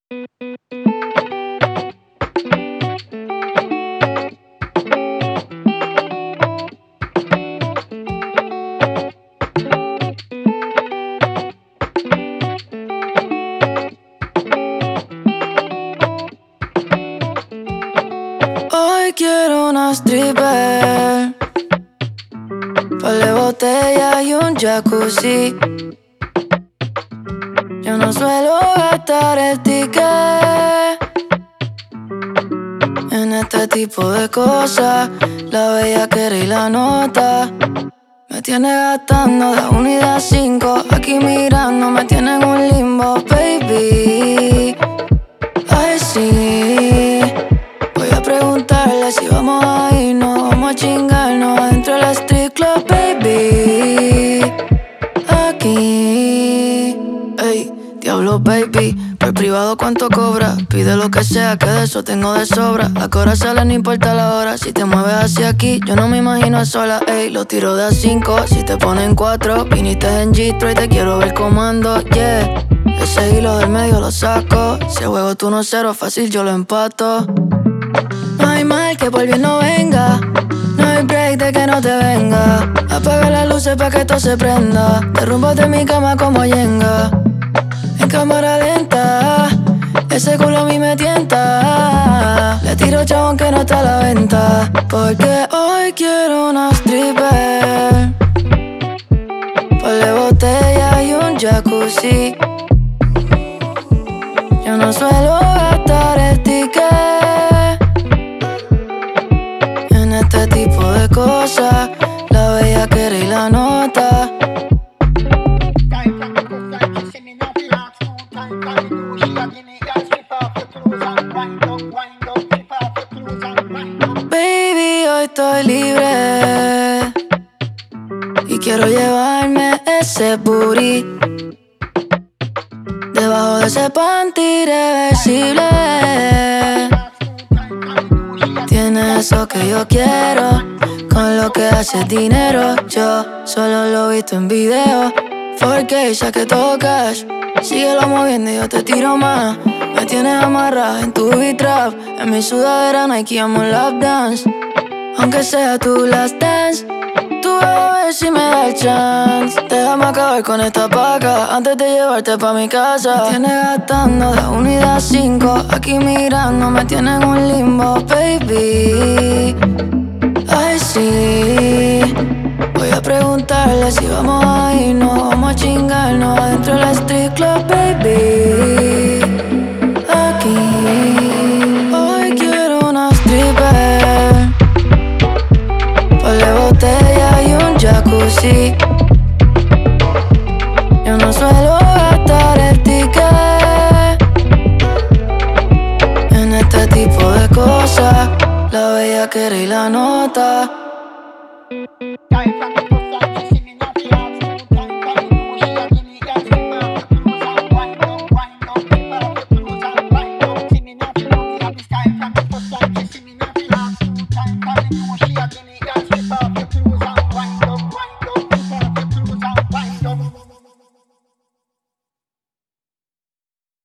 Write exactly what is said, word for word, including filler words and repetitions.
Hoy quiero una stripper, par de botella y un jacuzzi. Yo no suelo gastar el ticket en este tipo de cosas. La bellaquera y la nota me tiene gastando de una y de cinco. Aquí mirando me tiene en un limbo, baby. Ay, sí. Voy a preguntarle si vamos a irnos, vamos a chingarnos adentro del street club, baby. Aquí, ey, diablo, baby. Por privado, ¿cuánto cobra? Pide lo que sea, que de eso tengo de sobra. A qué hora sale, no importa la hora. Si te mueves hacia aquí, yo no me imagino a sola, ey. Lo tiro de a cinco, si te ponen cuatro. Viniste en G-Stro y te quiero ver comando, yeah. Ese hilo del medio lo saco. Si el juego tú no cero, fácil yo lo empato. No hay mal que por bien no venga. No hay break de que no te venga. Apaga las luces pa' que todo se prenda. Derrumbate en mi cama como Jenga. En cámara lenta, ese culo a mí me tienta. Le tiro chabón que no está a la venta. Porque hoy quiero una stripper, par de botella y un jacuzzi. Yo no suelo gastar el ticket en este tipo de cosas. La bellaquera y la nota. Baby, hoy estoy libre y quiero llevarme ese booty. Debajo de ese panty reversible tiene eso que yo quiero. Con lo que hace dinero, yo solo lo he visto en video. cuatro K, ya que tocas, síguelo moviendo y yo te tiro más. Me tienes amarrada en tu beat-trap. En mi sudadera Nike amo lap dance. Aunque sea tu last dance, tú vas a ver si me da el chance. Déjame acabar con esta paca antes de llevarte pa' mi casa. Me tienes gastando de una y de cinco. Aquí mirando me tienes en un limbo, baby. Ay, sí. Voy a preguntarle si vamos a irnos, vamos a chingarnos adentro del street club, baby. Aquí, hoy quiero una stripper, par de botella y un jacuzzi. Yo no suelo gastar el ticket en este tipo de cosas. La bellaquera y la nota.